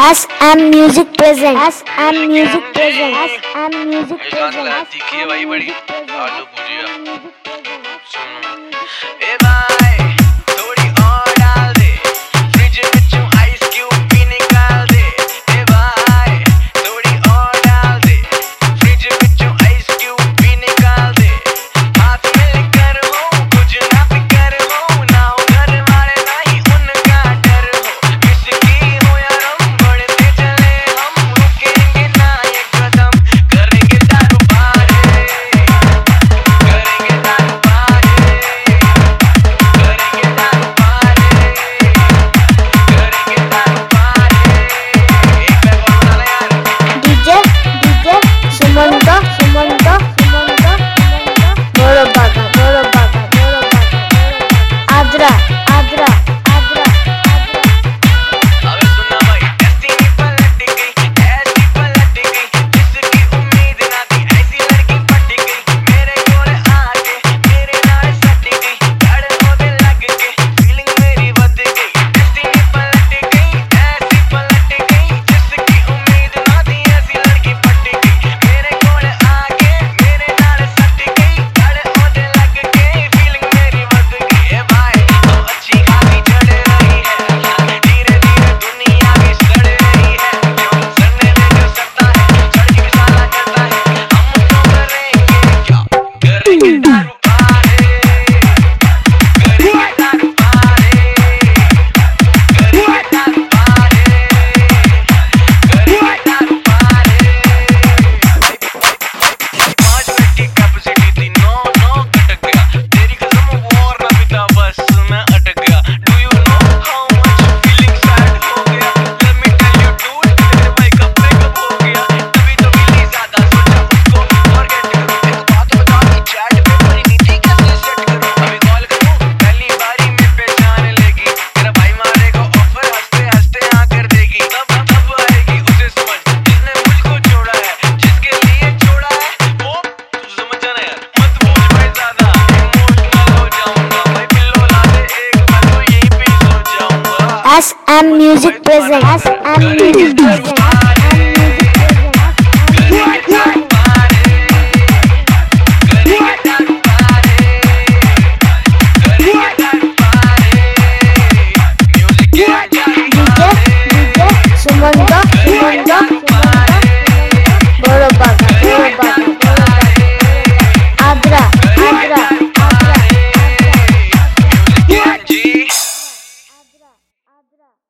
SM Music present. SM Music present. SM Music present. तीखी है भाई बड़ी आलू भुजिया सुनो ए भाई थोड़ी और डाल दे फ्रिज में आइस क्यूब भी निकाल दे ए भाई थोड़ी और डाल दे फ्रिज में आइस क्यूब भी निकाल दे हाथ में कर हो कुछ ना फिकर हो ना हो घर वाले ना ही उनका डर हो किसकी हो यार हम बढ़ते चले हम रुकेंगे ना ये कदम करेंगे दारू पारे करेंगे दारू पारे करेंगे दारू पारे करेंगे दारू पारे एक बैग और बना ले यार DJ Sumanta Moro Baga Adra अबे सुनना भाई ऐसी पलट गई जिसकी उम्मीद ना थी ऐसी लड़की पट गई मेरे कोल आके मेरे नाल सट गई धड़ होने लग के फीलिंग मेरी बद गई ऐसी पलट गई जिसकी उम्मीद ना थी ऐसी लड़की पट गई मेरे कोल आके मेरे नाल सट गई धड़ होने लग के फीलिंग मेरी बद गई ए भाई तो अच्छी खासी चढ़ रही है धीरे धीरे दुनिया भी सड़ रही है क्यों सड़ने में जो सकता है चढ़ के साला करता है हम तो करेंगे क्या करेंगे दारू पारे करेंगे दारू पारे करेंगे दारू पारे करेंगे दारू पारे 5 मिनट की कैपेसिटी थी नो कटक गया तेरी कसम वॉर ना पीता बस मैं अटक गया do you know how much feeling sad हो गया let me tell you dude तेरे भाई का ब्रेकअप हो गया तभी तो मिली ज्यादा सोचा उसको फॉरगेट करो एक बात बता कि चैट पे मेरी नीति कैसे सेट करूं अभी कॉल करूं पहली बारी में पहचान लेगी तेरा भाई मारेगा ऑफर हंसते हंसते हाँ कर देगी तब आएगी उसे समझ जिसने मुझको छोड़ा है जिसके लिए छोड़ा है वो तू समझ जाना यार मत बोल भाई ज्यादा इमोशनल हो जाऊंगा भाई पिल्लो ला दे एक मैं तो यहीं पे सो जाऊंगा SM Music present. SM Music present.